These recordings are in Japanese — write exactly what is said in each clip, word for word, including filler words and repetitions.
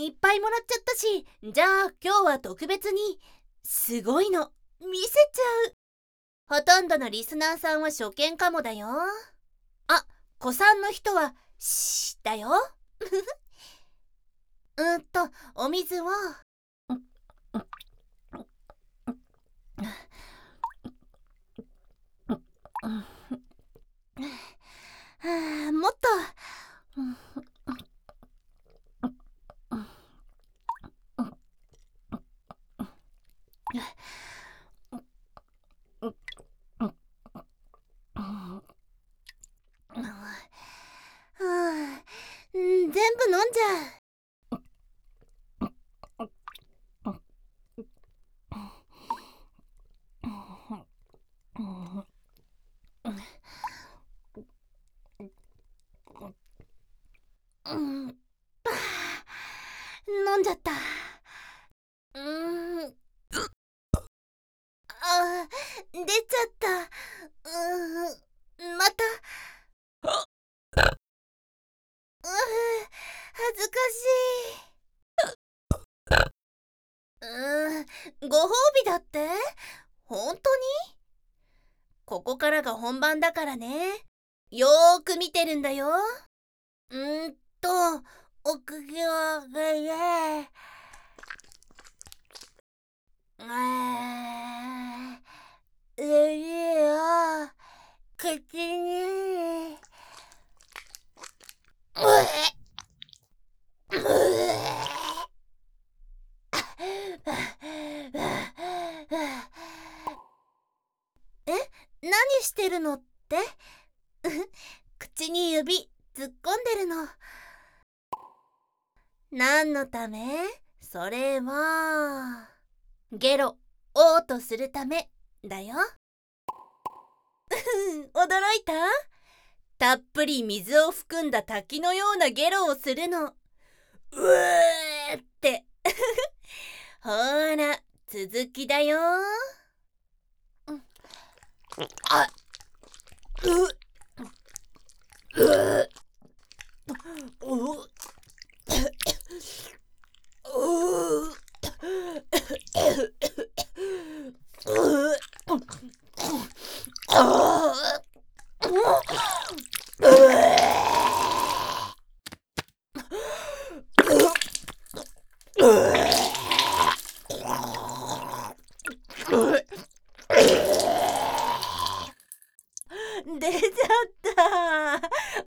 いっぱいもらっちゃったし、じゃあ今日は特別にすごいの見せちゃう。ほとんどのリスナーさんは初見かもだよ。あ、子さんの人はシーだよ。うんとお水を。はあ、もっと。はあ、全部飲んじゃう。うん、飲んじゃった。うーん、あ、出ちゃった。うーん、また。うー、恥ずかしい。うーん、ご褒美だって？本当に？ここからが本番だからね。よーく見てるんだよ。うーんと、屋上で、あー、指を口に、うえ、うえ、え、何してるのって？口に指突っ込んでるの。何のため？それはゲロおうとするためだよ。驚いた？たっぷり水を含んだ滝のようなゲロをするの。うーって。ほーら、続きだよ。あ、う、う、う、出ちゃった。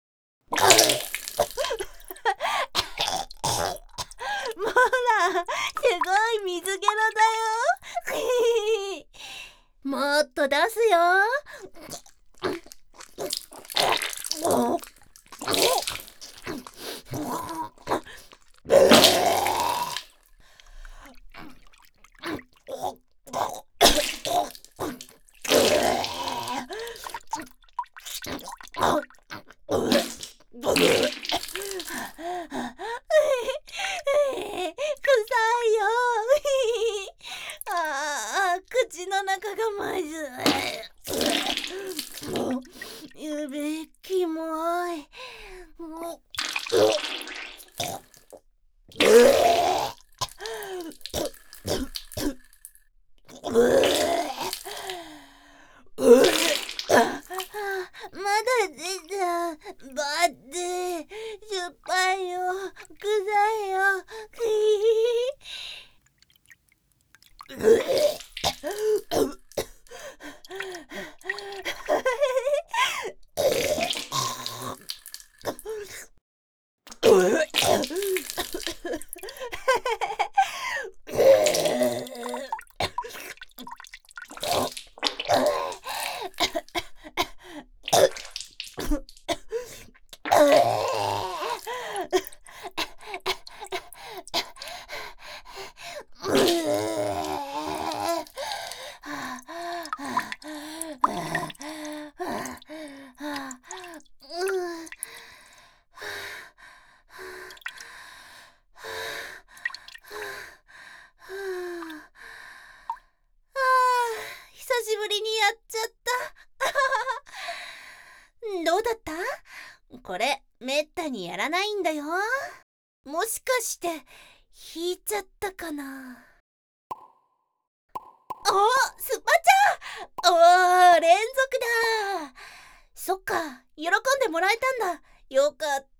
ほら、すごい水ゲロだよ。もっと出すよ。臭いよ。ああ、口の中がまずい。指キモい。まだ出ちゃう。ばってしょっぱいよ。臭いよ。久しぶりにやっちゃった。どうだった？これめったにやらないんだよ。もしかして引いちゃったかな。お、スパチャ。おー、連続だ。そっか、喜んでもらえたんだ。よかった。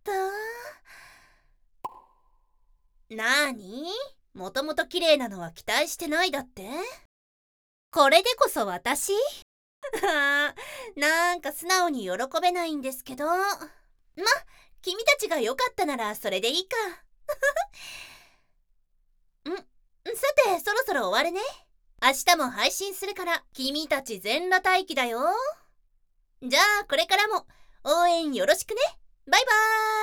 なーに？もともと綺麗なのは期待してないだって？これでこそ私なんか素直に喜べないんですけど。ま、君たちが良かったならそれでいいか。ん、さて、そろそろ終わるね。明日も配信するから君たち全裸待機だよ。じゃあこれからも応援よろしくね。バイバーイ。